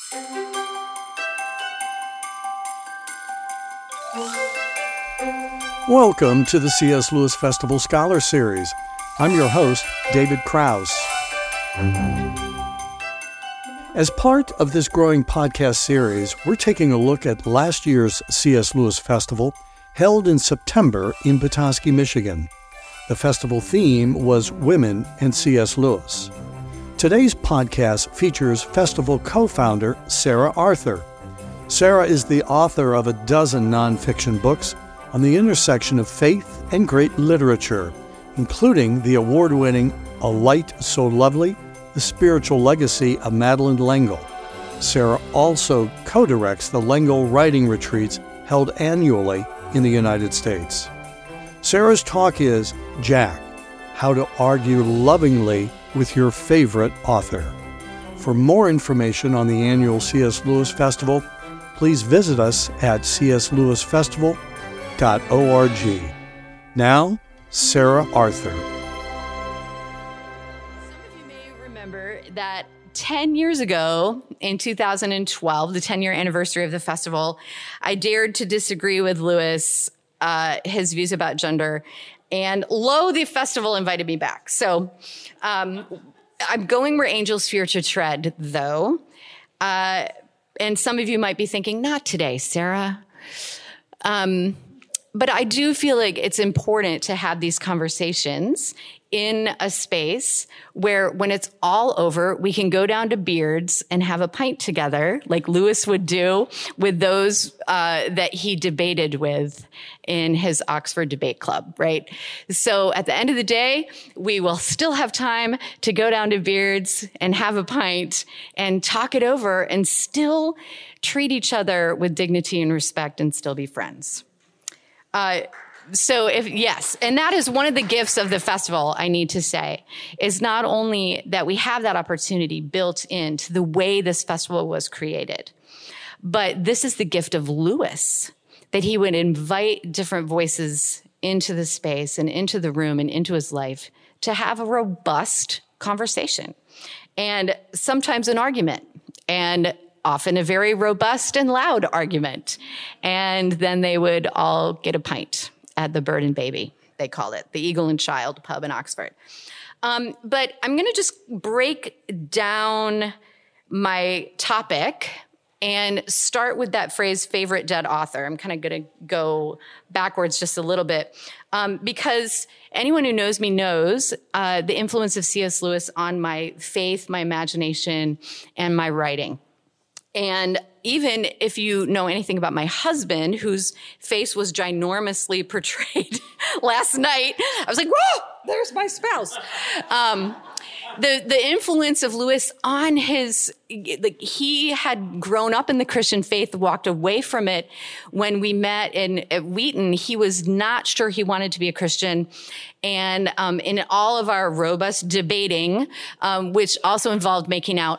Welcome to the C.S. Lewis Festival Scholar Series. I'm your host, David Krause. As part of this growing podcast series, we're taking a look at last year's C.S. Lewis Festival, held in September in Petoskey, Michigan. The festival theme was Women and C.S. Lewis. Today's podcast features festival co-founder Sarah Arthur. Sarah is the author of a dozen nonfiction books on the intersection of faith and great literature, including the award-winning A Light So Lovely, The Spiritual Legacy of Madeleine L'Engle. Sarah also co-directs the L'Engle Writing Retreats held annually in the United States. Sarah's talk is Jack, How to Argue Lovingly with Your Favorite Author. For more information on the annual C.S. Lewis Festival, please visit us at cslewisfestival.org. Now, Sarah Arthur. Some of you may remember that 10 years ago, in 2012, the 10-year anniversary of the festival, I dared to disagree with Lewis, his views about gender, and lo, the festival invited me back. So I'm going where angels fear to tread, though. And some of you might be thinking, not today, Sarah. But I do feel like it's important to have these conversations in a space where when it's all over, we can go down to Beards and have a pint together, like Lewis would do with those that he debated with in his Oxford Debate Club, right? So at the end of the day, we will still have time to go down to Beards and have a pint and talk it over and still treat each other with dignity and respect and still be friends. And that is one of the gifts of the festival, I need to say, is not only that we have that opportunity built into the way this festival was created, but this is the gift of Lewis, that he would invite different voices into the space and into the room and into his life to have a robust conversation and sometimes an argument and often a very robust and loud argument. And then they would all get a pint at the Bird and Baby, they call it, the Eagle and Child pub in Oxford. But I'm going to just break down my topic and start with that phrase, favorite dead author. I'm kind of going to go backwards just a little bit because anyone who knows me knows the influence of C.S. Lewis on my faith, my imagination, and my writing. And even if you know anything about my husband, whose face was ginormously portrayed last night, I was like, whoa, there's my spouse. The influence of Lewis on he had grown up in the Christian faith, walked away from it. When we met at Wheaton, he was not sure he wanted to be a Christian. And in all of our robust debating, which also involved making out,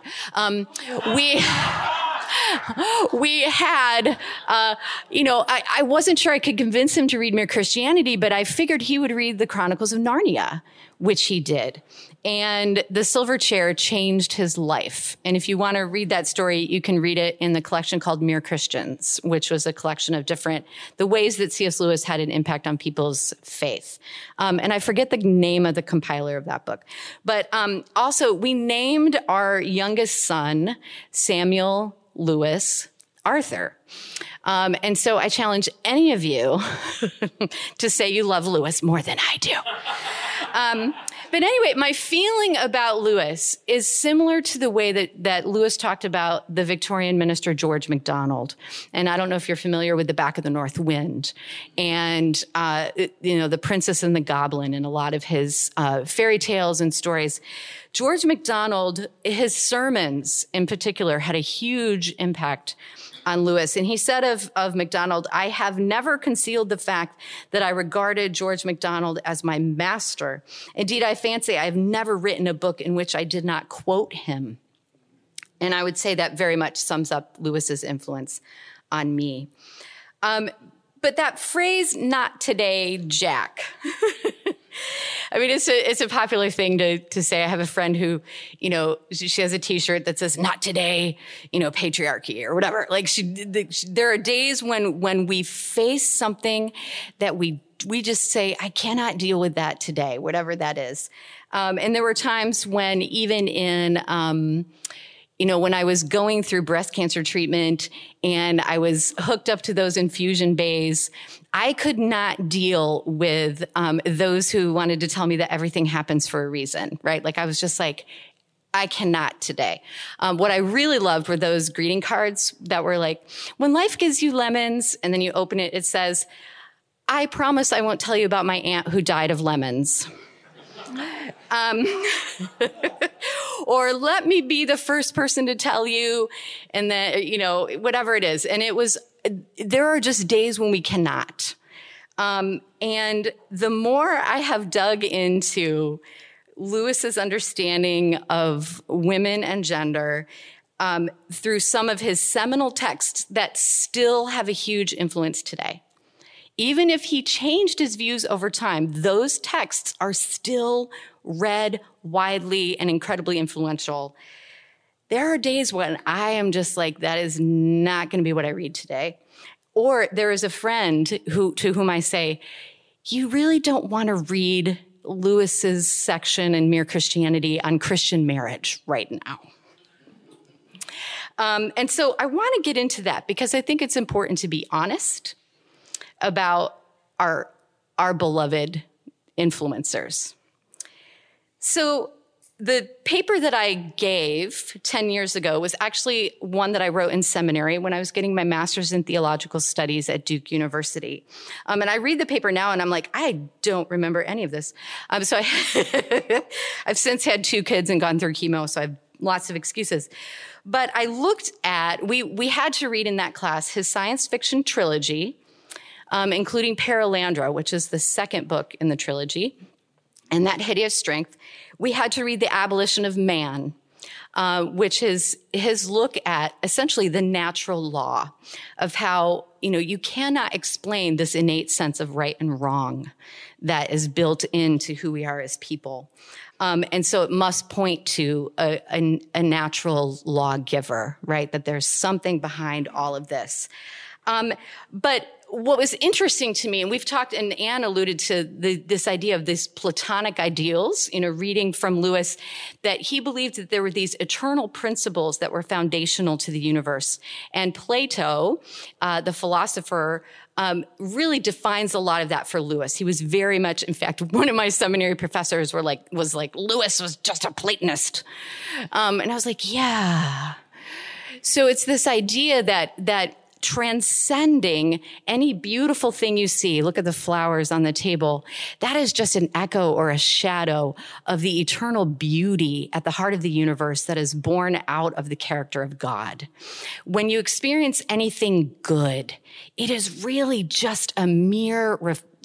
we had, I wasn't sure I could convince him to read Mere Christianity, but I figured he would read the Chronicles of Narnia, which he did. And The Silver Chair changed his life. And if you want to read that story, you can read it in the collection called Mere Christians, which was a collection of the ways that C.S. Lewis had an impact on people's faith. And I forget the name of the compiler of that book. But also, we named our youngest son Samuel Lewis Arthur. And so I challenge any of you to say you love Lewis more than I do. But anyway, my feeling about Lewis is similar to the way that Lewis talked about the Victorian minister George MacDonald. And I don't know if you're familiar with The Back of the North Wind and, The Princess and the Goblin and a lot of his fairy tales and stories. George MacDonald, his sermons in particular, had a huge impact on Lewis. And he said of MacDonald, I have never concealed the fact that I regarded George MacDonald as my master. Indeed, I fancy I have never written a book in which I did not quote him. And I would say that very much sums up Lewis's influence on me. But that phrase, not today, Jack. I mean, it's a popular thing to say. I have a friend who, she has a T-shirt that says "Not today," patriarchy or whatever. Like there are days when we face something that we just say, I cannot deal with that today, whatever that is. And there were times when even in, when I was going through breast cancer treatment and I was hooked up to those infusion bays, I could not deal with those who wanted to tell me that everything happens for a reason, right? Like I was just like, I cannot today. What I really loved were those greeting cards that were like, when life gives you lemons, and then you open it, it says, I promise I won't tell you about my aunt who died of lemons. Or let me be the first person to tell you, and then, whatever it is. And there are just days when we cannot. And the more I have dug into Lewis's understanding of women and gender, through some of his seminal texts that still have a huge influence today. Even if he changed his views over time, those texts are still read widely and incredibly influential. There are days when I am just like, that is not going to be what I read today. Or there is a friend to whom I say, you really don't want to read Lewis's section in Mere Christianity on Christian marriage right now. And so I want to get into that because I think it's important to be honest about our beloved influencers. So the paper that I gave 10 years ago was actually one that I wrote in seminary when I was getting my master's in theological studies at Duke University. And I read the paper now and I'm like, I don't remember any of this. So I've since had 2 kids and gone through chemo, so I have lots of excuses. But I looked at, we had to read in that class his science fiction trilogy, including Perelandra, which is the second book in the trilogy, and That Hideous Strength. We had to read The Abolition of Man, which is his look at essentially the natural law of how, you cannot explain this innate sense of right and wrong that is built into who we are as people. And so it must point to a natural lawgiver, right? That there's something behind all of this. But what was interesting to me, and we've talked, and Anne alluded to this idea of these Platonic ideals, reading from Lewis, that he believed that there were these eternal principles that were foundational to the universe. And Plato, the philosopher, really defines a lot of that for Lewis. He was very much, in fact, one of my seminary professors was like, Lewis was just a Platonist. And I was like, yeah. So it's this idea that transcending any beautiful thing you see, look at the flowers on the table, that is just an echo or a shadow of the eternal beauty at the heart of the universe that is born out of the character of God. When you experience anything good, it is really just a mere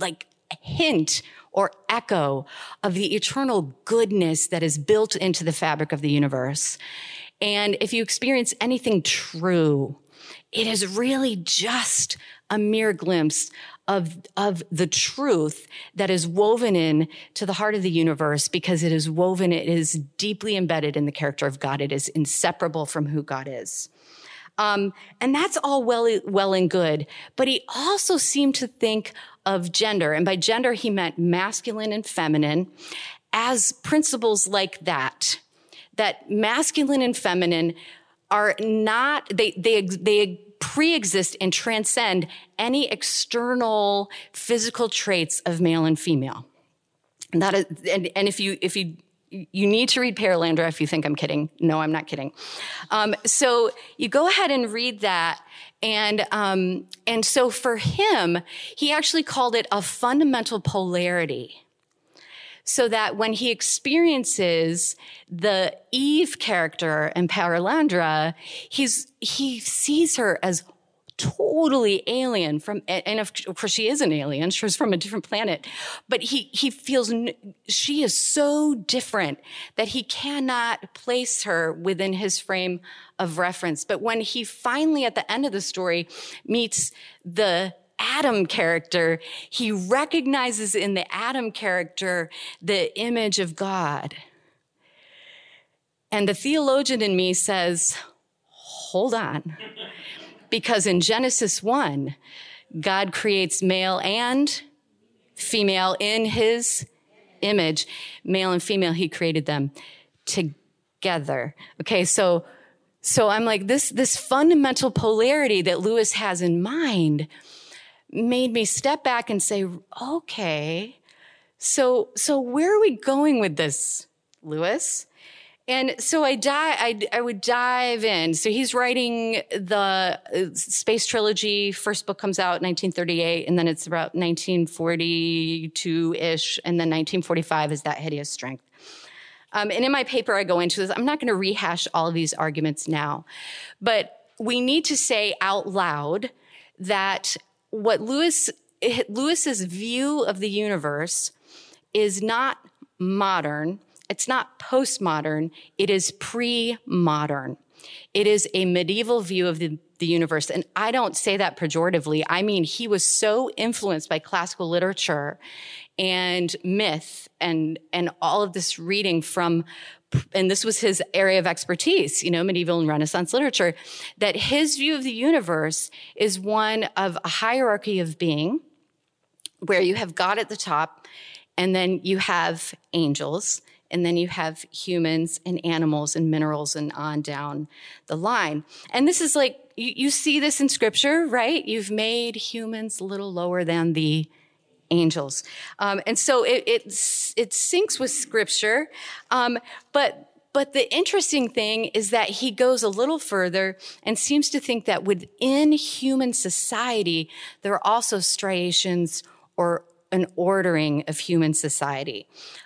hint or echo of the eternal goodness that is built into the fabric of the universe. And if you experience anything true, it is really just a mere glimpse of the truth that is woven in to the heart of the universe because it is deeply embedded in the character of God. It is inseparable from who God is. And that's all well and good. But he also seemed to think of gender, and by gender he meant masculine and feminine, as principles like that masculine and feminine are not, they pre-exist and transcend any external physical traits of male and female. And that is, and if you need to read Perelandra if you think I'm kidding. No, I'm not kidding. So you go ahead and read that. And so for him, he actually called it a fundamental polarity. So that when he experiences the Eve character in Perelandra, he sees her as totally alien from, and of course she is an alien, she's from a different planet, but he feels she is so different that he cannot place her within his frame of reference. But when he finally, at the end of the story, meets the Adam character, he recognizes in the Adam character the image of God. And the theologian in me says, hold on. Because in Genesis 1, God creates male and female in his image. Male and female, he created them together. Okay, so I'm like, this fundamental polarity that Lewis has in mind made me step back and say, okay, so where are we going with this, Lewis? And so I would dive in. So he's writing the Space Trilogy. First book comes out in 1938, and then it's about 1942-ish, and then 1945 is That Hideous Strength. And in my paper, I go into this. I'm not going to rehash all of these arguments now, but we need to say out loud that what Lewis's view of the universe is not modern. It's not postmodern. It is pre-modern. It is a medieval view of the universe. And I don't say that pejoratively. I mean, he was so influenced by classical literature and myth and all of this reading from, and this was his area of expertise, medieval and Renaissance literature, that his view of the universe is one of a hierarchy of being where you have God at the top, and then you have angels, and then you have humans and animals and minerals and on down the line. And this is like, you see this in scripture, right? You've made humans a little lower than the angels. And so it syncs with scripture. But the interesting thing is that he goes a little further and seems to think that within human society, there are also striations or an ordering of human society.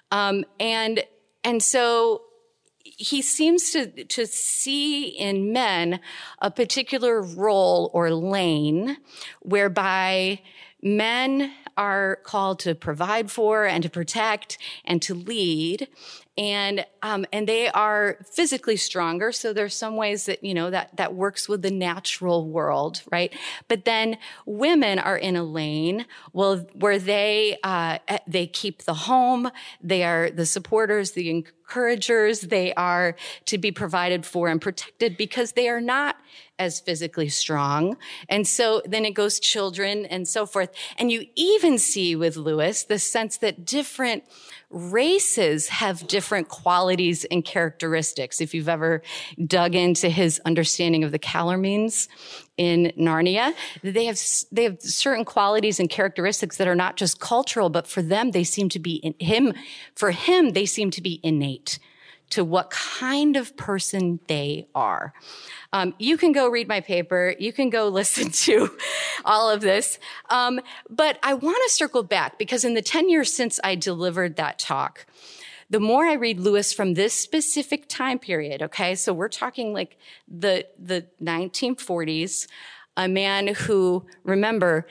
And so he seems to see in men a particular role or lane whereby men are called to provide for and to protect and to lead. And they are physically stronger. So there's some ways that, that works with the natural world, right? But then women are in a lane, where they keep the home. They are the supporters, the encouragers. They are to be provided for and protected because they are not as physically strong. And so then it goes children and so forth. And you even see with Lewis the sense that different races have different qualities and characteristics. If you've ever dug into his understanding of the Calormenes in Narnia, they have certain qualities and characteristics that are not just cultural, but for them, they seem to be they seem to be innate to what kind of person they are. You can go read my paper. You can go listen to all of this. But I want to circle back because in the 10 years since I delivered that talk, the more I read Lewis from this specific time period, okay, so we're talking like the 1940s, a man who, remember,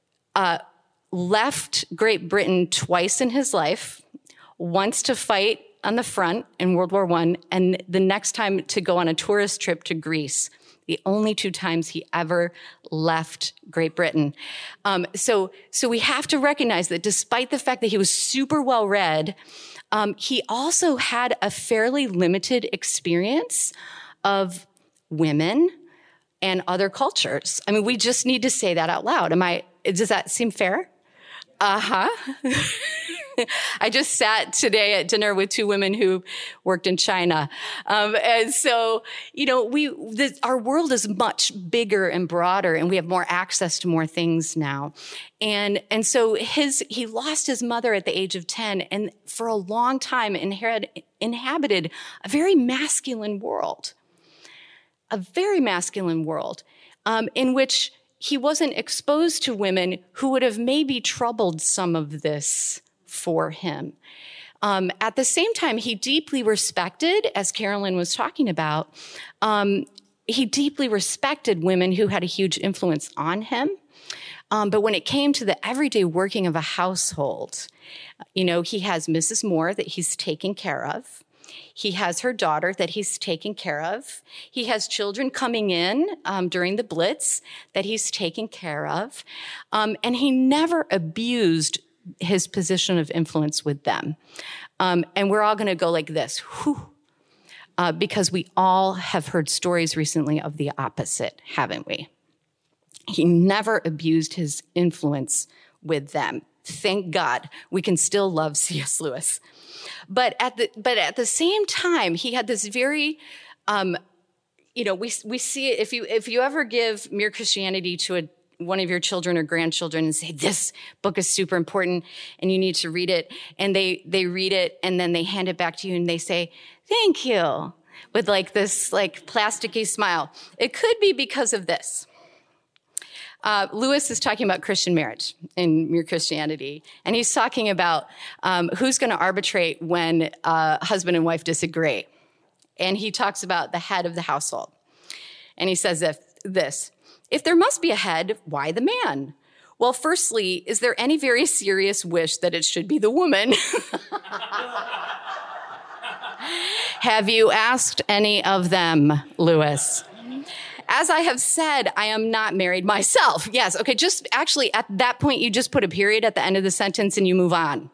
left Great Britain twice in his life, once to fight on the front in World War I, and the next time to go on a tourist trip to Greece, the only 2 times he ever left Great Britain. So we have to recognize that despite the fact that he was super well read, he also had a fairly limited experience of women and other cultures. I mean, we just need to say that out loud. Does that seem fair? Uh-huh. I just sat today at dinner with 2 women who worked in China. And so, our world is much bigger and broader, and we have more access to more things now. And so he lost his mother at the age of 10, and for a long time inhabited a very masculine world. In which he wasn't exposed to women who would have maybe troubled some of this for him. At the same time, he deeply respected, as Carolyn was talking about, he deeply respected women who had a huge influence on him. But when it came to the everyday working of a household, he has Mrs. Moore that he's taking care of. He has her daughter that he's taking care of. He has children coming in during the Blitz that he's taking care of. And he never abused his position of influence with them. And we're all going to go like this, whew, because we all have heard stories recently of the opposite, haven't we? He never abused his influence with them. Thank God. We can still love C.S. Lewis. But at the same time, he had this very, we see it, if you ever give Mere Christianity to one of your children or grandchildren and say, this book is super important and you need to read it, and they read it and then they hand it back to you and they say, thank you, with like this like plasticky smile. It could be because of this. Lewis is talking about Christian marriage in Mere Christianity, and he's talking about who's going to arbitrate when husband and wife disagree. And he talks about the head of the household. And he says this, if there must be a head, why the man? Well, firstly, is there any very serious wish that it should be the woman? Have you asked any of them, Lewis? As I have said, I am not married myself. Yes, okay, just actually at that point, you just put a period at the end of the sentence and you move on.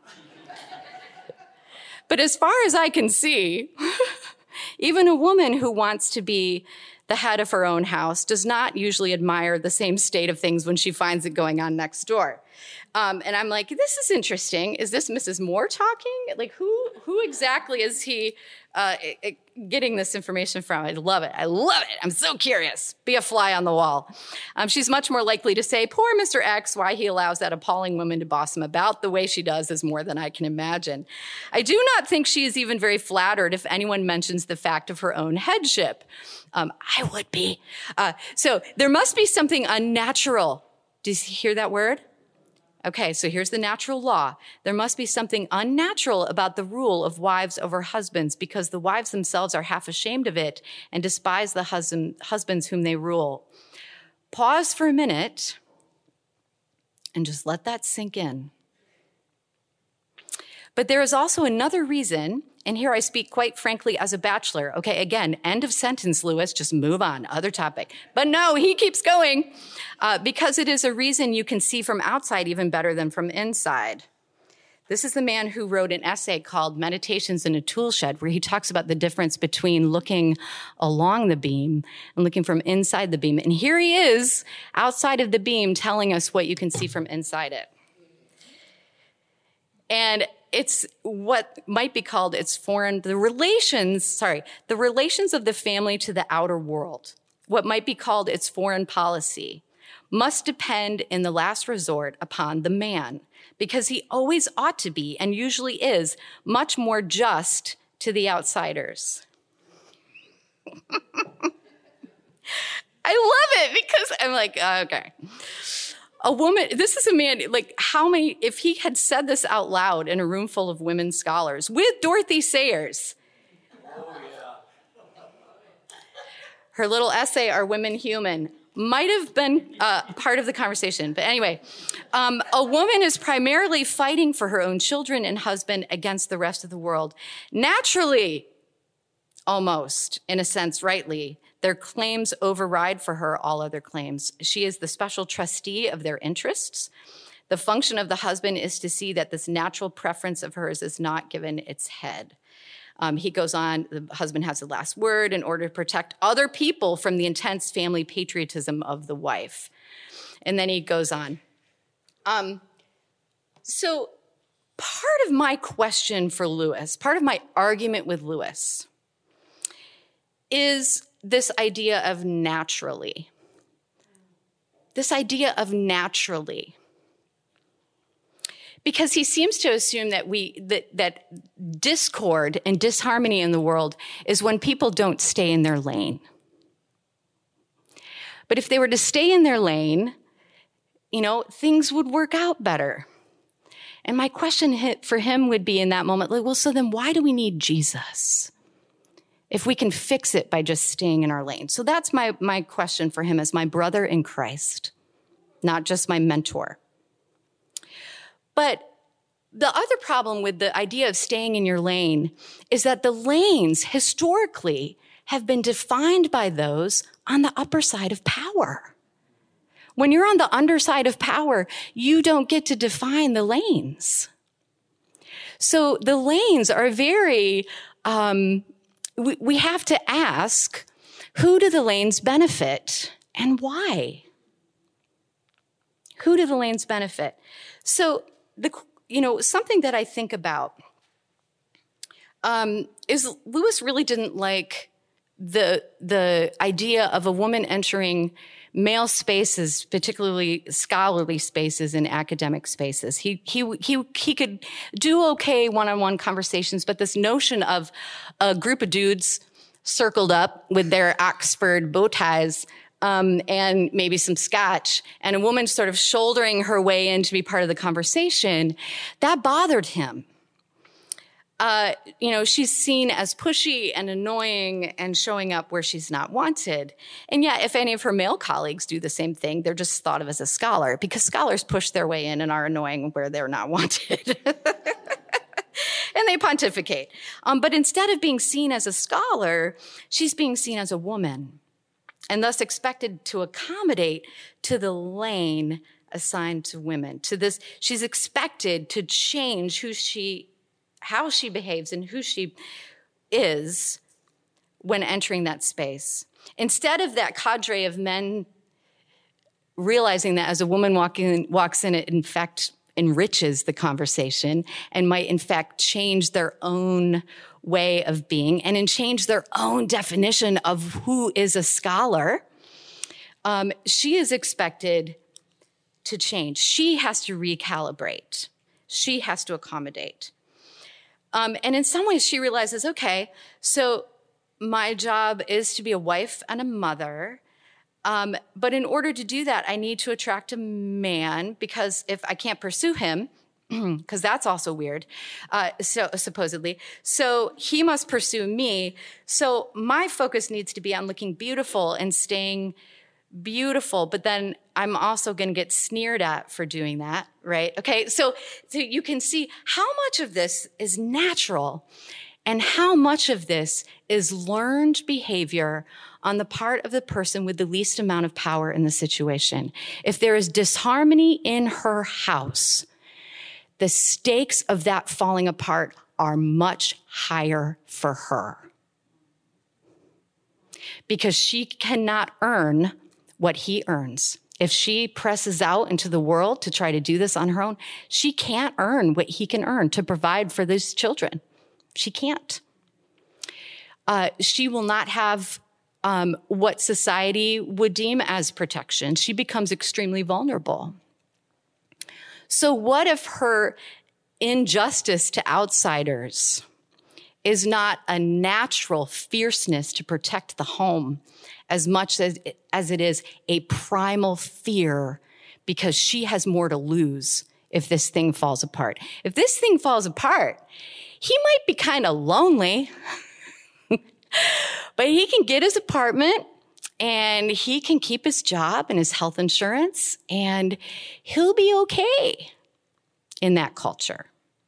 But as far as I can see, even a woman who wants to be the head of her own house does not usually admire the same state of things when she finds it going on next door. And I'm like, this is interesting. Is this Mrs. Moore talking? Like, who exactly is he getting this information from? I love it. I love it. I'm so curious. Be a fly on the wall. She's much more likely to say, poor Mr. X, why he allows that appalling woman to boss him about the way she does is more than I can imagine. I do not think she is even very flattered if anyone mentions the fact of her own headship. I would be. So there must be something unnatural. Do you hear that word? Okay, so here's the natural law. There must be something unnatural about the rule of wives over husbands because the wives themselves are half ashamed of it and despise the husbands whom they rule. Pause for a minute and just let that sink in. But there is also another reason, and here I speak quite frankly as a bachelor. Okay, again, end of sentence, Lewis, just move on, other topic. But no, he keeps going, because it is a reason you can see from outside even better than from inside. This is the man who wrote an essay called Meditations in a Tool Shed, where he talks about the difference between looking along the beam and looking from inside the beam. And here he is outside of the beam telling us what you can see from inside it. And it's what might be called the relations of the family to the outer world, what might be called its foreign policy, must depend in the last resort upon the man, because he always ought to be, and usually is, much more just to the outsiders. I love it because I'm like, okay. A woman, this is a man, like if he had said this out loud in a room full of women scholars with Dorothy Sayers. Oh, yeah. Her little essay, Are Women Human? Might have been part of the conversation. But anyway, a woman is primarily fighting for her own children and husband against the rest of the world. Naturally, almost, in a sense, rightly, their claims override for her all other claims. She is the special trustee of their interests. The function of the husband is to see that this natural preference of hers is not given its head. He goes on, the husband has the last word in order to protect other people from the intense family patriotism of the wife. And then he goes on. So part of my question for Lewis, part of my argument with Lewis is this idea of naturally. This idea of naturally. Because he seems to assume that that discord and disharmony in the world is when people don't stay in their lane. But if they were to stay in their lane, things would work out better. And my question for him would be in that moment, like, well, so then why do we need Jesus? If we can fix it by just staying in our lane. So that's my question for him as my brother in Christ, not just my mentor. But The other problem with the idea of staying in your lane is that the lanes historically have been defined by those on the upper side of power. When you're on the underside of power, you don't get to define the lanes. So the lanes are very, we have to ask, who do the lanes benefit and why? Who do the lanes benefit? So something that I think about is Lewis really didn't like the idea of a woman entering male spaces, particularly scholarly spaces and academic spaces. He could do okay one-on-one conversations, but this notion of a group of dudes circled up with their Oxford bow ties and maybe some scotch, and a woman sort of shouldering her way in to be part of the conversation, that bothered him. She's seen as pushy and annoying and showing up where she's not wanted. And yet, if any of her male colleagues do the same thing, they're just thought of as a scholar, because scholars push their way in and are annoying where they're not wanted. And they pontificate. But instead of being seen as a scholar, she's being seen as a woman, and thus expected to accommodate to the lane assigned to women. To this, she's expected to change how she behaves and who she is when entering that space. Instead of that cadre of men realizing that as a woman walks in, it in fact enriches the conversation and might in fact change their own way of being and change their own definition of who is a scholar, she is expected to change. She has to recalibrate. She has to accommodate. And in some ways she realizes, okay, so my job is to be a wife and a mother. But in order to do that, I need to attract a man, because if I can't pursue him, because that's also weird, supposedly. So he must pursue me. So my focus needs to be on looking beautiful and staying beautiful, but then I'm also going to get sneered at for doing that, right? Okay, so you can see how much of this is natural and how much of this is learned behavior on the part of the person with the least amount of power in the situation. If there is disharmony in her house, the stakes of that falling apart are much higher for her, because she cannot earn what he earns. If she presses out into the world to try to do this on her own, she can't earn what he can earn to provide for these children. She can't. She will not have what society would deem as protection. She becomes extremely vulnerable. So what if her injustice to outsiders is not a natural fierceness to protect the home as much as it is a primal fear because she has more to lose if this thing falls apart? If this thing falls apart, he might be kind of lonely, but he can get his apartment and he can keep his job and his health insurance, and he'll be okay in that culture.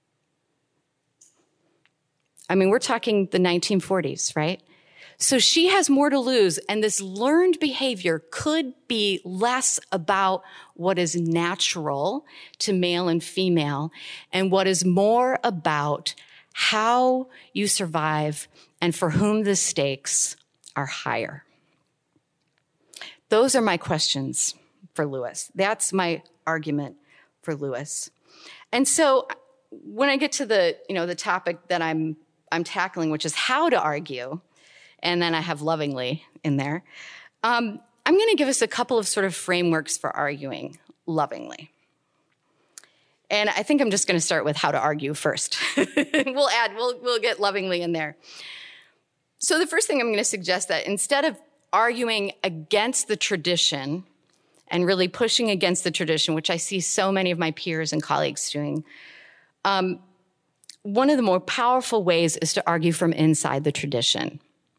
I mean, we're talking the 1940s, right? So she has more to lose, and this learned behavior could be less about what is natural to male and female and what is more about how you survive and for whom the stakes are higher. Those are my questions for Lewis. That's my argument for Lewis. And so when I get to the topic that I'm tackling, which is how to argue, and then I have lovingly in there, I'm going to give us a couple of sort of frameworks for arguing lovingly. And I think I'm just going to start with how to argue first. We'll get lovingly in there. So the first thing I'm going to suggest that instead of arguing against the tradition and really pushing against the tradition, which I see so many of my peers and colleagues doing, one of the more powerful ways is to argue from inside the tradition.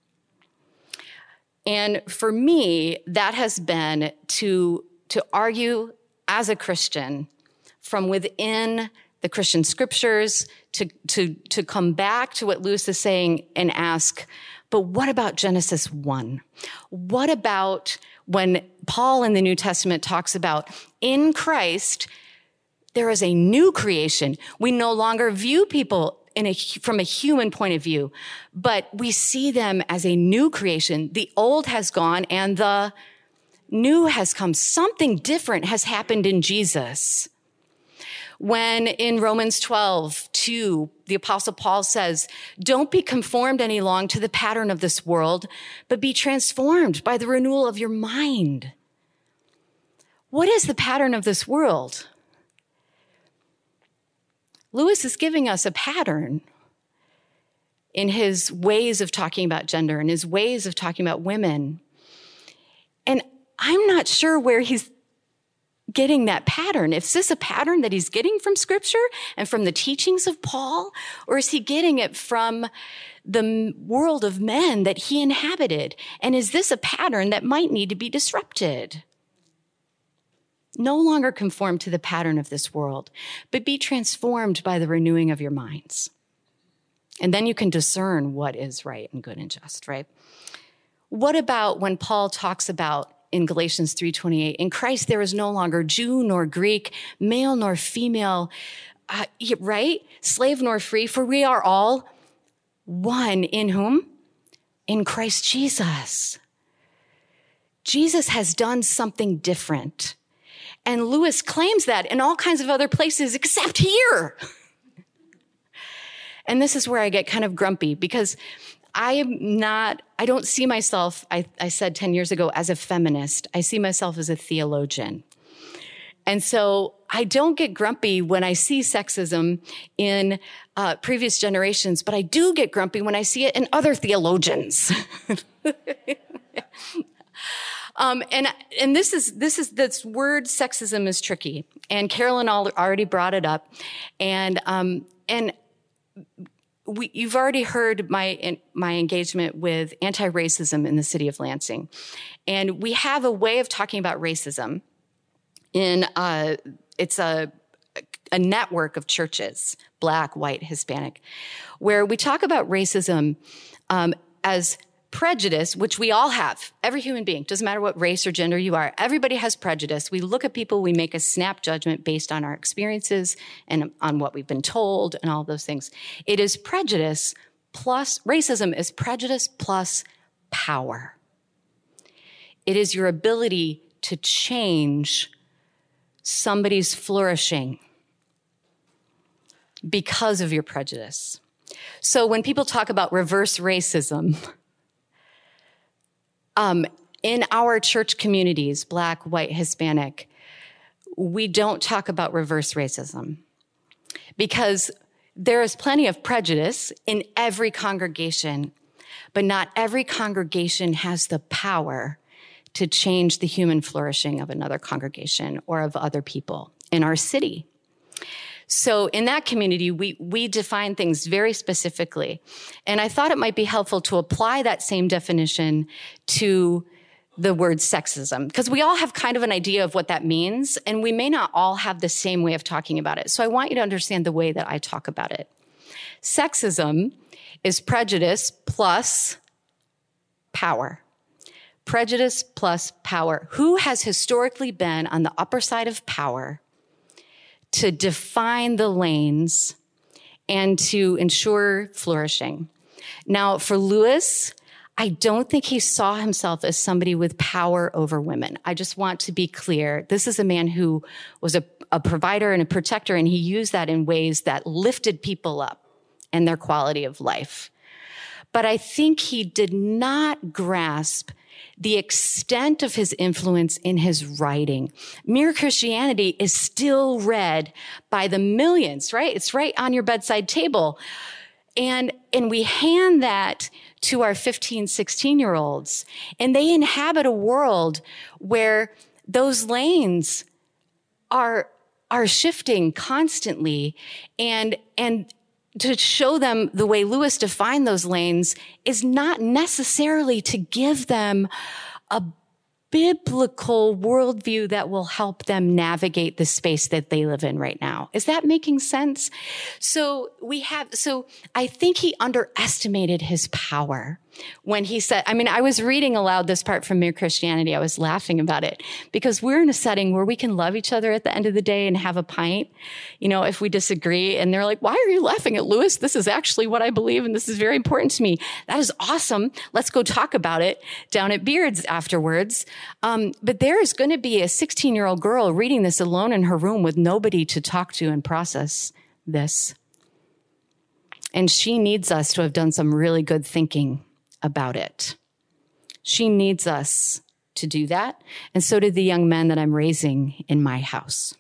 And for me, that has been to argue as a Christian from within the Christian scriptures, to come back to what Lewis is saying and ask, but what about Genesis 1? What about when Paul in the New Testament talks about in Christ, there is a new creation. We no longer view people from a human point of view, but we see them as a new creation. The old has gone and the new has come. Something different has happened in Jesus. When in Romans 12:2, the Apostle Paul says, don't be conformed any longer to the pattern of this world, but be transformed by the renewal of your mind. What is the pattern of this world? Lewis is giving us a pattern in his ways of talking about gender and his ways of talking about women. And I'm not sure where he's getting that pattern. Is this a pattern that he's getting from Scripture and from the teachings of Paul? Or is he getting it from the world of men that he inhabited? And is this a pattern that might need to be disrupted? No longer conform to the pattern of this world, but be transformed by the renewing of your minds. And then you can discern what is right and good and just, right? What about when Paul talks about in Galatians 3:28, in Christ there is no longer Jew nor Greek, male nor female, right? Slave nor free, for we are all one in whom? In Christ Jesus. Jesus has done something different. And Lewis claims that in all kinds of other places except here. And this is where I get kind of grumpy because I don't see myself, I said 10 years ago, as a feminist. I see myself as a theologian. And so I don't get grumpy when I see sexism in previous generations, but I do get grumpy when I see it in other theologians. And this word sexism is tricky. And Carolyn already brought it up. And you've already heard my engagement with anti-racism in the city of Lansing. And we have a way of talking about racism it's a network of churches, Black, white, Hispanic, where we talk about racism, as prejudice, which we all have. Every human being, doesn't matter what race or gender you are, everybody has prejudice. We look at people, we make a snap judgment based on our experiences and on what we've been told and all those things. It is prejudice plus, racism is prejudice plus power. It is your ability to change somebody's flourishing because of your prejudice. So when people talk about reverse racism, in our church communities, Black, white, Hispanic, we don't talk about reverse racism because there is plenty of prejudice in every congregation, but not every congregation has the power to change the human flourishing of another congregation or of other people in our city. So in that community, we define things very specifically. And I thought it might be helpful to apply that same definition to the word sexism, because we all have kind of an idea of what that means, and we may not all have the same way of talking about it. So I want you to understand the way that I talk about it. Sexism is prejudice plus power. Prejudice plus power. Who has historically been on the upper side of power to define the lanes and to ensure flourishing? Now, for Lewis, I don't think he saw himself as somebody with power over women. I just want to be clear. This is a man who was a provider and a protector, and he used that in ways that lifted people up and their quality of life. But I think he did not grasp the extent of his influence in his writing. Mere Christianity is still read by the millions, right? It's right on your bedside table. And we hand that to our 15, 16-year-olds, and they inhabit a world where those lanes are shifting constantly. And to show them the way Lewis defined those lanes is not necessarily to give them biblical worldview that will help them navigate the space that they live in right now. Is that making sense? So I think he underestimated his power when he said, I was reading aloud this part from Mere Christianity. I was laughing about it because we're in a setting where we can love each other at the end of the day and have a pint, if we disagree. And they're like, why are you laughing at Lewis? This is actually what I believe. And this is very important to me. That is awesome. Let's go talk about it down at Beards afterwards. But there is going to be a 16-year-old girl reading this alone in her room with nobody to talk to and process this. And she needs us to have done some really good thinking about it. She needs us to do that. And so do the young men that I'm raising in my house.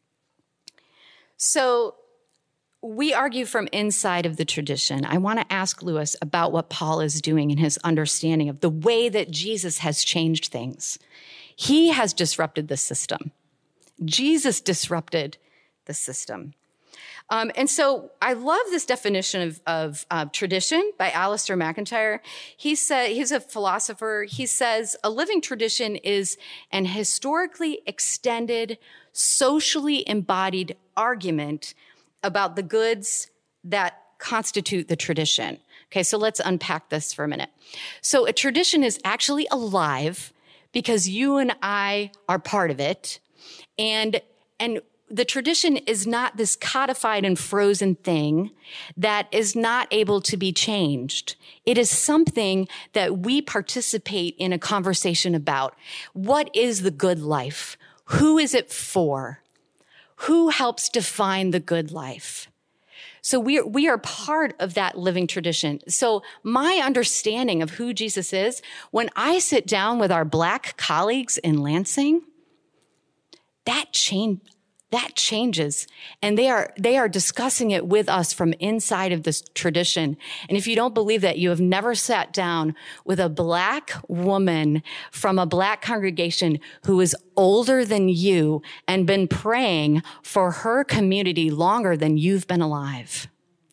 So we argue from inside of the tradition. I want to ask Lewis about what Paul is doing in his understanding of the way that Jesus has changed things. He has disrupted the system. Jesus disrupted the system. And so I love this definition of tradition by Alistair McIntyre. He said, he's a philosopher. He says, a living tradition is an historically extended, socially embodied argument about the goods that constitute the tradition. Okay, so let's unpack this for a minute. So a tradition is actually alive because you and I are part of it. And the tradition is not this codified and frozen thing that is not able to be changed. It is something that we participate in a conversation about. What is the good life? Who is it for? Who helps define the good life? So we are part of that living tradition. So my understanding of who Jesus is, when I sit down with our Black colleagues in Lansing, that changes. And they are discussing it with us from inside of this tradition. And if you don't believe that, you have never sat down with a Black woman from a Black congregation who is older than you and been praying for her community longer than you've been alive.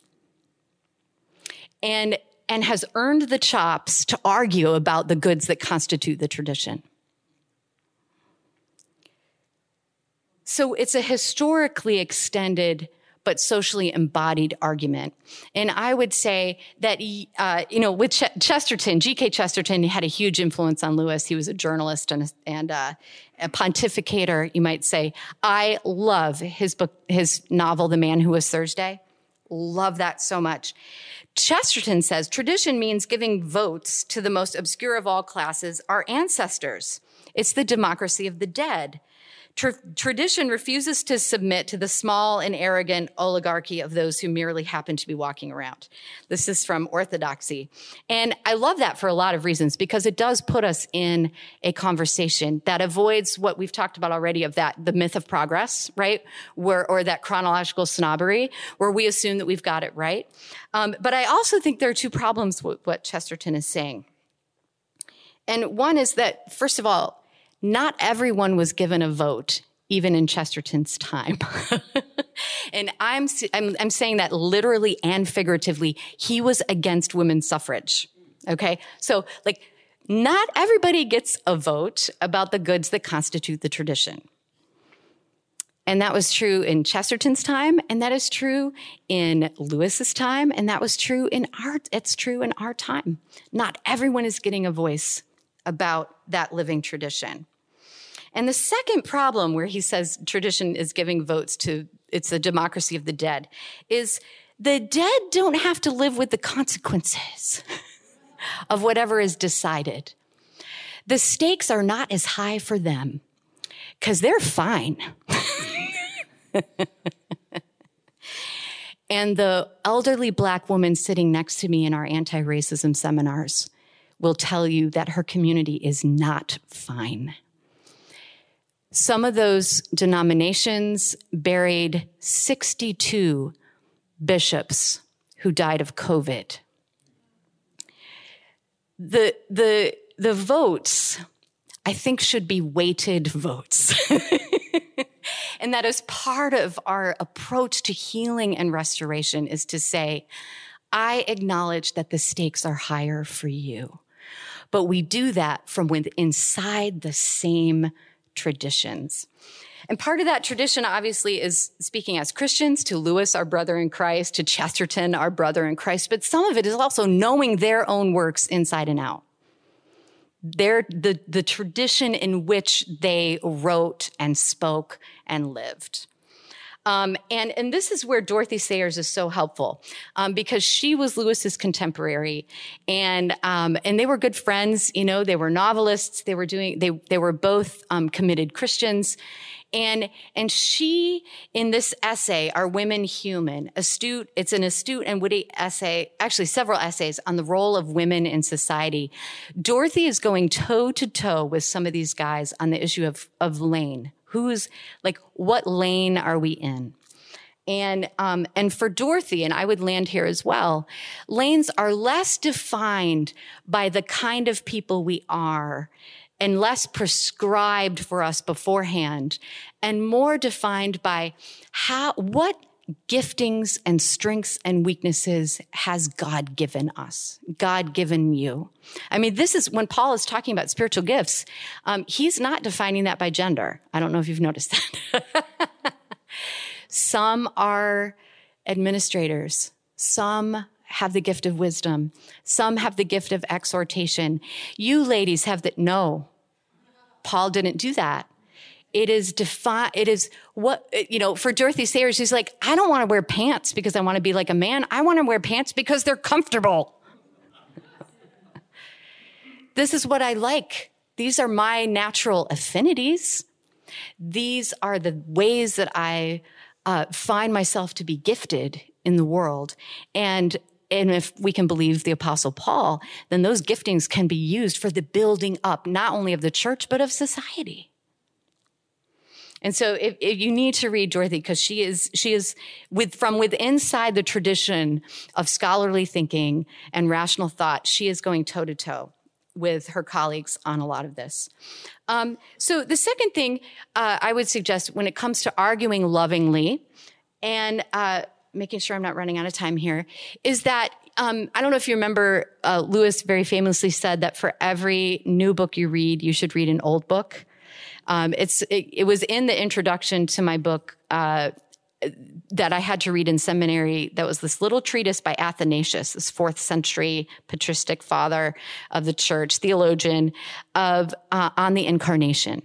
And has earned the chops to argue about the goods that constitute the tradition. So it's a historically extended but socially embodied argument. And I would say that, with Chesterton, G.K. Chesterton had a huge influence on Lewis. He was a journalist and a pontificator, you might say. I love his book, his novel, The Man Who Was Thursday. Love that so much. Chesterton says, tradition means giving votes to the most obscure of all classes, our ancestors. It's the democracy of the dead. Tradition refuses to submit to the small and arrogant oligarchy of those who merely happen to be walking around. This is from Orthodoxy. And I love that for a lot of reasons, because it does put us in a conversation that avoids what we've talked about already of the myth of progress, right? Or that chronological snobbery, where we assume that we've got it right. But I also think there are two problems with what Chesterton is saying. And one is that, first of all, not everyone was given a vote, even in Chesterton's time. And I'm saying that literally and figuratively. He was against women's suffrage, okay? So, not everybody gets a vote about the goods that constitute the tradition. And that was true in Chesterton's time, and that is true in Lewis's time, and that was true it's true in our time. Not everyone is getting a voice about that living tradition. And the second problem, where he says tradition is giving votes to, it's the democracy of the dead, is the dead don't have to live with the consequences of whatever is decided. The stakes are not as high for them because they're fine. And the elderly Black woman sitting next to me in our anti-racism seminars will tell you that her community is not fine. Some of those denominations buried 62 bishops who died of COVID. The votes, I think, should be weighted votes. And that is part of our approach to healing and restoration, is to say, I acknowledge that the stakes are higher for you, but we do that from inside the same traditions. And part of that tradition, obviously, is speaking as Christians to Lewis, our brother in Christ, to Chesterton, our brother in Christ. But some of it is also knowing their own works inside and out. The tradition in which they wrote and spoke and lived. And this is where Dorothy Sayers is so helpful, because she was Lewis's contemporary, and they were good friends. You know, they were novelists. They were both committed Christians. And she, in this essay, Are Women Human? It's an astute and witty essay, actually several essays on the role of women in society. Dorothy is going toe to toe with some of these guys on the issue of lane. What lane are we in? And for Dorothy, and I would land here as well, lanes are less defined by the kind of people we are and less prescribed for us beforehand, and more defined by what giftings and strengths and weaknesses has God given us, God given you. I mean, this is when Paul is talking about spiritual gifts, he's not defining that by gender. I don't know if you've noticed that. Some are administrators. Some have the gift of wisdom. Some have the gift of exhortation. You ladies have no, Paul didn't do that. It is for Dorothy Sayers, she's like, I don't want to wear pants because I want to be like a man. I want to wear pants because they're comfortable. This is what I like. These are my natural affinities. These are the ways that I find myself to be gifted in the world. And if we can believe the Apostle Paul, then those giftings can be used for the building up, not only of the church, but of society. And so if you need to read Dorothy, because she is from inside the tradition of scholarly thinking and rational thought, she is going toe to toe with her colleagues on a lot of this. So the second thing I would suggest when it comes to arguing lovingly and making sure I'm not running out of time here, is that I don't know if you remember, Lewis very famously said that for every new book you read, you should read an old book. It was in the introduction to my book that I had to read in seminary. That was this little treatise by Athanasius, this 4th century patristic father of the church, theologian on the incarnation.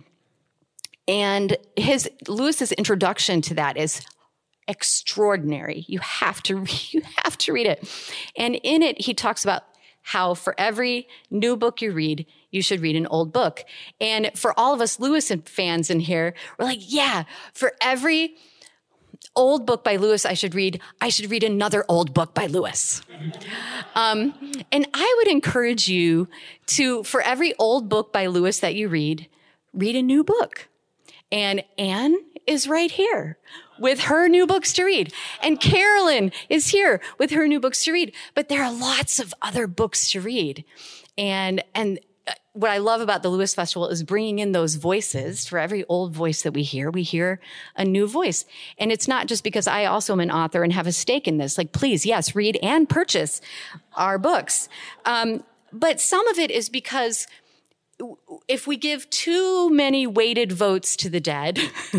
And Lewis's introduction to that is extraordinary. You have to read it. And in it, he talks about how for every new book you read, you should read an old book. And for all of us Lewis fans in here, we're like, yeah, for every old book by Lewis I should read another old book by Lewis. And I would encourage you to, for every old book by Lewis that you read a new book. And Anne is right here with her new books to read. And Carolyn is here with her new books to read. But there are lots of other books to read. And what I love about the Lewis Festival is bringing in those voices. For every old voice that we hear a new voice. And it's not just because I also am an author and have a stake in this. Like, please, yes, read and purchase our books. But some of it is because if we give too many weighted votes to the dead,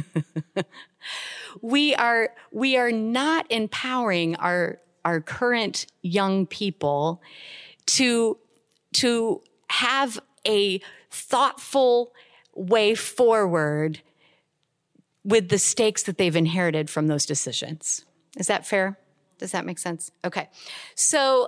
we are not empowering our current young people to have a thoughtful way forward with the stakes that they've inherited from those decisions. Is that fair? Does that make sense? Okay. So,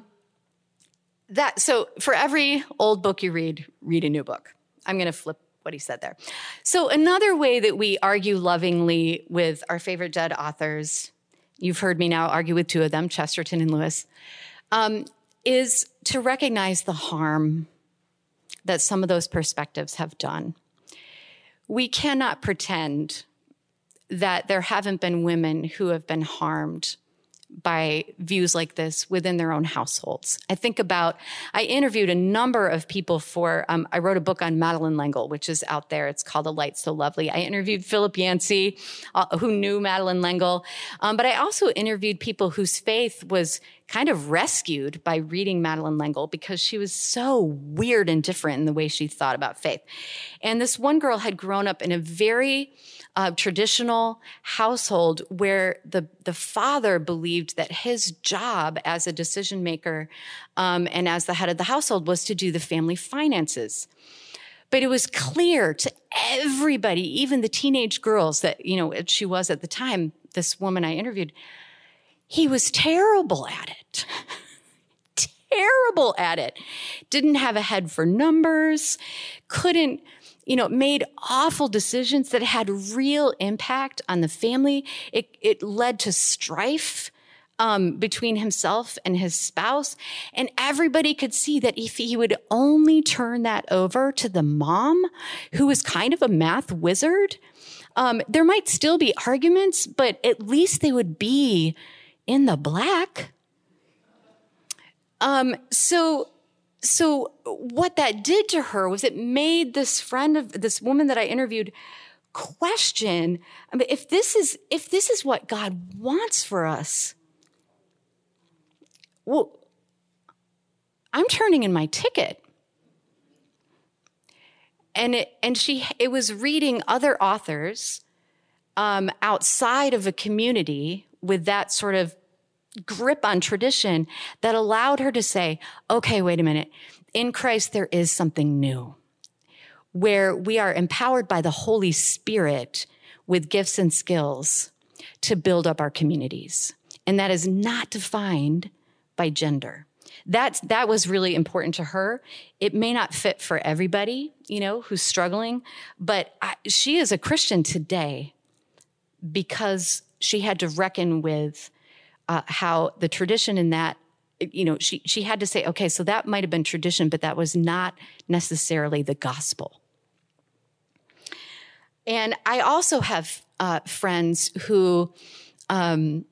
so for every old book you read a new book. I'm going to flip what he said there. So another way that we argue lovingly with our favorite dead authors, you've heard me now argue with two of them, Chesterton and Lewis, is to recognize the harm that some of those perspectives have done. We cannot pretend that there haven't been women who have been harmed by views like this within their own households. I interviewed a number of people I wrote a book on Madeleine L'Engle, which is out there. It's called A Light So Lovely. I interviewed Philip Yancey, who knew Madeleine L'Engle. But I also interviewed people whose faith was kind of rescued by reading Madeleine L'Engle because she was so weird and different in the way she thought about faith. And this one girl had grown up in a very traditional household where the father believed that his job as a decision maker and as the head of the household was to do the family finances. But it was clear to everybody, even the teenage girls that, she was at the time, this woman I interviewed, he was terrible at it. Terrible at it. Didn't have a head for numbers, couldn't, made awful decisions that had real impact on the family. It led to strife between himself and his spouse. And everybody could see that if he would only turn that over to the mom, who was kind of a math wizard, there might still be arguments, but at least they would be in the black. So what that did to her was it made this woman that I interviewed question, if this is what God wants for us, well, I'm turning in my ticket. And it was reading other authors outside of a community with that sort of grip on tradition that allowed her to say, okay, wait a minute. In Christ, there is something new where we are empowered by the Holy Spirit with gifts and skills to build up our communities. And that is not defined by gender. That was really important to her. It may not fit for everybody, who's struggling, but she is a Christian today because she had to reckon with how the tradition in that, she had to say, okay, so that might have been tradition, but that was not necessarily the gospel. And I also have friends who, one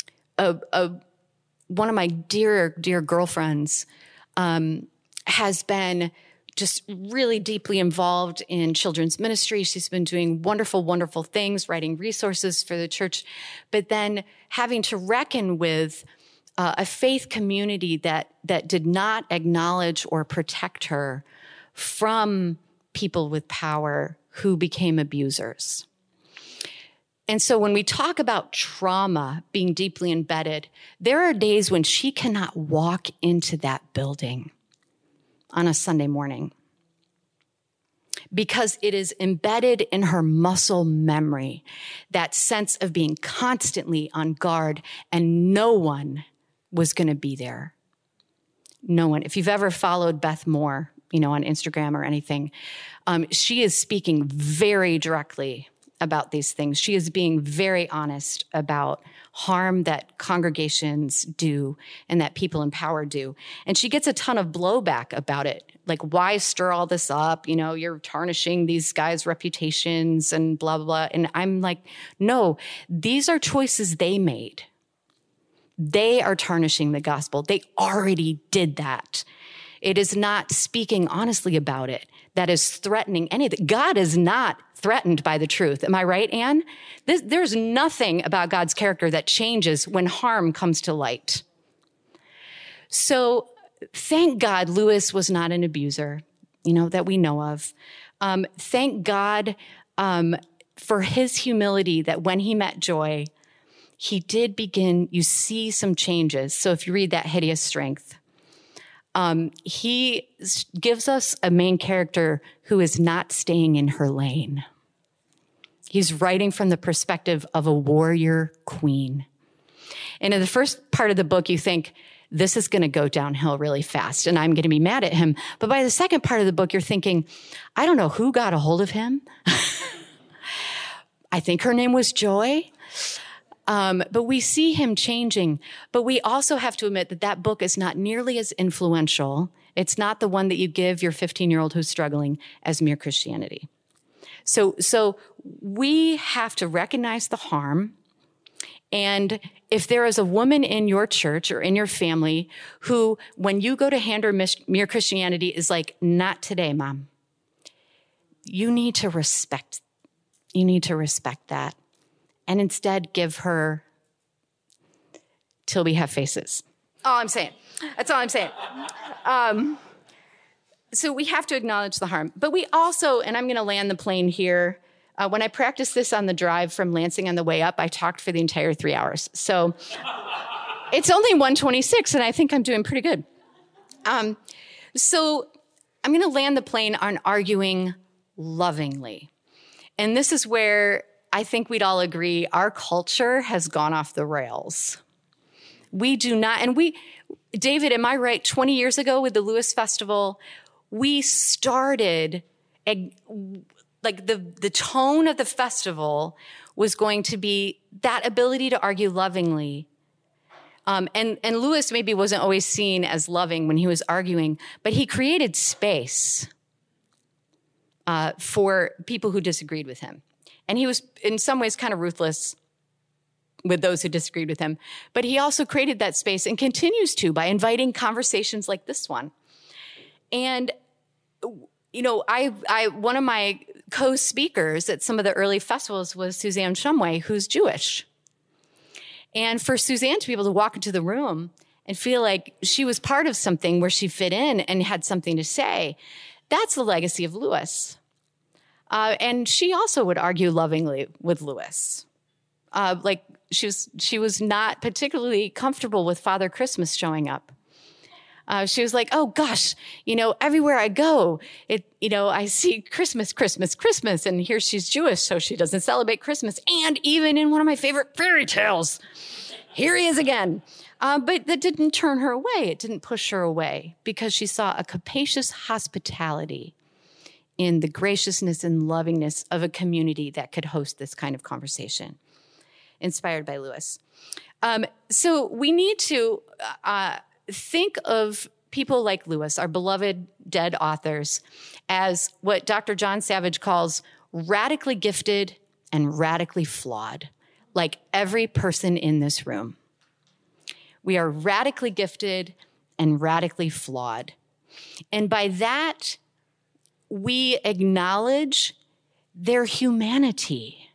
of my dear girlfriends has been just really deeply involved in children's ministry. She's been doing wonderful, wonderful things, writing resources for the church, but then having to reckon with a faith community that did not acknowledge or protect her from people with power who became abusers. And so when we talk about trauma being deeply embedded, there are days when she cannot walk into that building on a Sunday morning because it is embedded in her muscle memory, that sense of being constantly on guard and no one was going to be there. No one. If you've ever followed Beth Moore, on Instagram or anything, she is speaking very directly about these things. She is being very honest about harm that congregations do and that people in power do. And she gets a ton of blowback about it. Like, why stir all this up? You're tarnishing these guys' reputations and blah, blah, blah. And I'm like, no, these are choices they made. They are tarnishing the gospel. They already did that. It is not speaking honestly about it that is threatening anything. God is not threatened by the truth. Am I right, Anne? There's nothing about God's character that changes when harm comes to light. So thank God Lewis was not an abuser, that we know of. Thank God for his humility that when he met Joy, he did begin, you see some changes. So if you read that Hideous Strength, he gives us a main character who is not staying in her lane. He's writing from the perspective of a warrior queen. And in the first part of the book, you think, this is going to go downhill really fast and I'm going to be mad at him. But by the second part of the book, you're thinking, I don't know who got a hold of him. I think her name was Joy. But we see him changing. But we also have to admit that book is not nearly as influential. It's not the one that you give your 15-year-old who's struggling as Mere Christianity. So we have to recognize the harm. And if there is a woman in your church or in your family who, when you go to hand her Mere Christianity, is like, not today, Mom, you need to respect that. And instead give her Till We Have Faces. All I'm saying. That's all I'm saying. So we have to acknowledge the harm. But we also, and I'm going to land the plane here, when I practiced this on the drive from Lansing on the way up, I talked for the entire 3 hours. So it's only 1:26, and I think I'm doing pretty good. So I'm going to land the plane on arguing lovingly. And this is where I think we'd all agree our culture has gone off the rails. We do not, and David, am I right? 20 years ago with the Lewis Festival, we started, like the tone of the festival was going to be that ability to argue lovingly. And Lewis maybe wasn't always seen as loving when he was arguing, but he created space for people who disagreed with him. And he was, in some ways, kind of ruthless with those who disagreed with him. But he also created that space and continues to by inviting conversations like this one. And, you know, one of my co-speakers at some of the early festivals was Suzanne Shumway, who's Jewish. And for Suzanne to be able to walk into the room and feel like she was part of something where she fit in and had something to say, that's the legacy of Lewis. And she also would argue lovingly with Lewis. Like she was not particularly comfortable with Father Christmas showing up. She was like, oh gosh, you know, everywhere I go, I see Christmas, Christmas, Christmas. And here she's Jewish, so she doesn't celebrate Christmas. And even in one of my favorite fairy tales, here he is again. But that didn't turn her away. It didn't push her away because she saw a capacious hospitality in the graciousness and lovingness of a community that could host this kind of conversation, inspired by Lewis. So we need to think of people like Lewis, our beloved dead authors, as what Dr. John Savage calls radically gifted and radically flawed, like every person in this room. We are radically gifted and radically flawed. And by that, we acknowledge their humanity.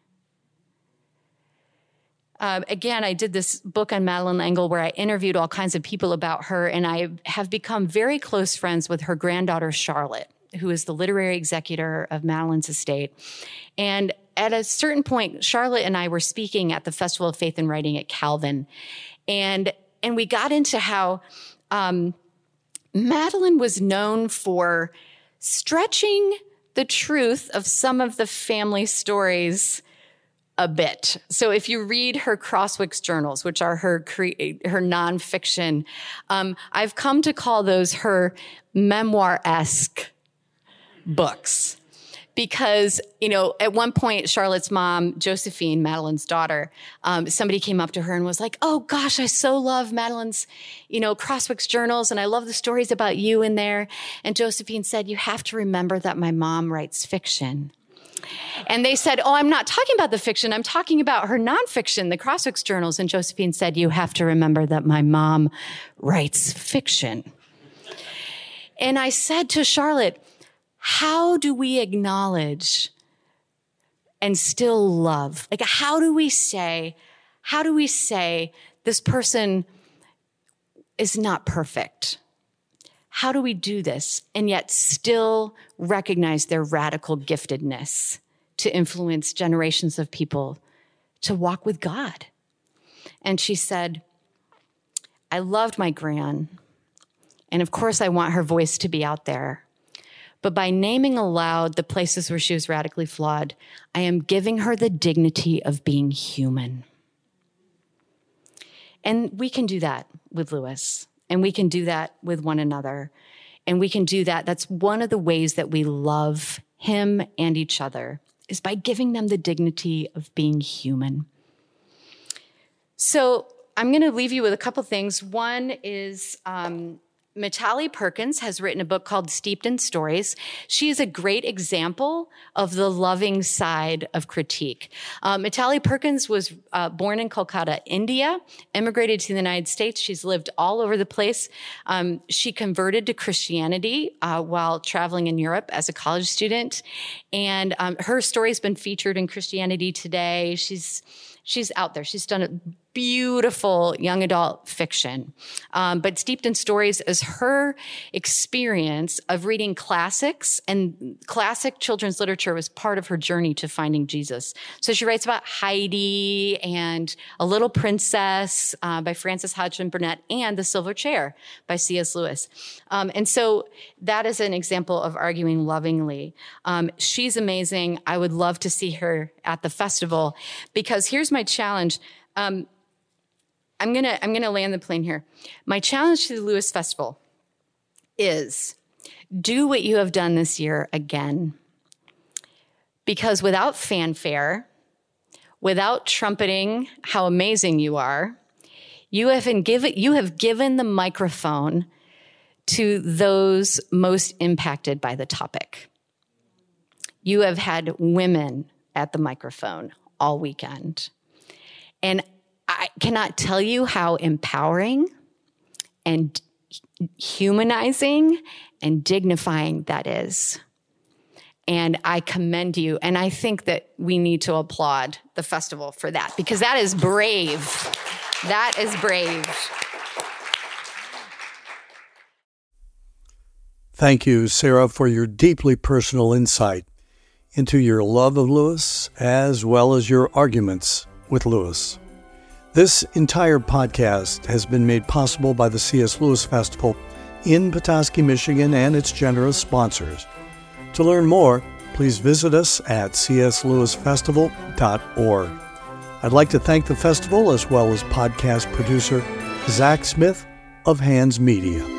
Again, I did this book on Madeleine L'Engle where I interviewed all kinds of people about her, and I have become very close friends with her granddaughter, Charlotte, who is the literary executor of Madeleine's estate. And at a certain point, Charlotte and I were speaking at the Festival of Faith and Writing at Calvin, and we got into how Madeleine was known for stretching the truth of some of the family stories a bit. So if you read her Crosswicks journals, which are her nonfiction, I've come to call those her memoir-esque books. Because, you know, at one point, Charlotte's mom, Josephine, Madeleine's daughter, somebody came up to her and was like, oh gosh, I so love Madeleine's, Crosswicks journals, and I love the stories about you in there. And Josephine said, you have to remember that my mom writes fiction. And they said, oh, I'm not talking about the fiction. I'm talking about her nonfiction, the Crosswicks journals. And Josephine said, you have to remember that my mom writes fiction. And I said to Charlotte, how do we acknowledge and still love? Like, how do we say this person is not perfect? How do we do this and yet still recognize their radical giftedness to influence generations of people to walk with God? And she said, I loved my gran, and of course I want her voice to be out there. But by naming aloud the places where she was radically flawed, I am giving her the dignity of being human. And we can do that with Lewis. And we can do that with one another. And we can do that. That's one of the ways that we love him and each other, is by giving them the dignity of being human. So I'm going to leave you with a couple things. One is Mitali Perkins has written a book called Steeped in Stories. She is a great example of the loving side of critique. Mitali Perkins was born in Kolkata, India, immigrated to the United States. She's lived all over the place. She converted to Christianity while traveling in Europe as a college student. And her story's been featured in Christianity Today. She's out there. She's done beautiful young adult fiction, but steeped in stories as her experience of reading classics, and classic children's literature was part of her journey to finding Jesus. So she writes about Heidi and A Little Princess by Frances Hodgson Burnett and The Silver Chair by C.S. Lewis. And so that is an example of arguing lovingly. She's amazing. I would love to see her at the festival, because here's my challenge. I'm gonna land the plane here. My challenge to the Lewis Festival is do what you have done this year again. Because without fanfare, without trumpeting how amazing you are, you have given the microphone to those most impacted by the topic. You have had women at the microphone all weekend. And I cannot tell you how empowering and humanizing and dignifying that is. And I commend you. And I think that we need to applaud the festival for that, because that is brave. That is brave. Thank you, Sarah, for your deeply personal insight into your love of Lewis as well as your arguments with Lewis. This entire podcast has been made possible by the C.S. Lewis Festival in Petoskey, Michigan, and its generous sponsors. To learn more, please visit us at cslewisfestival.org. I'd like to thank the festival as well as podcast producer Zach Smith of Hands Media.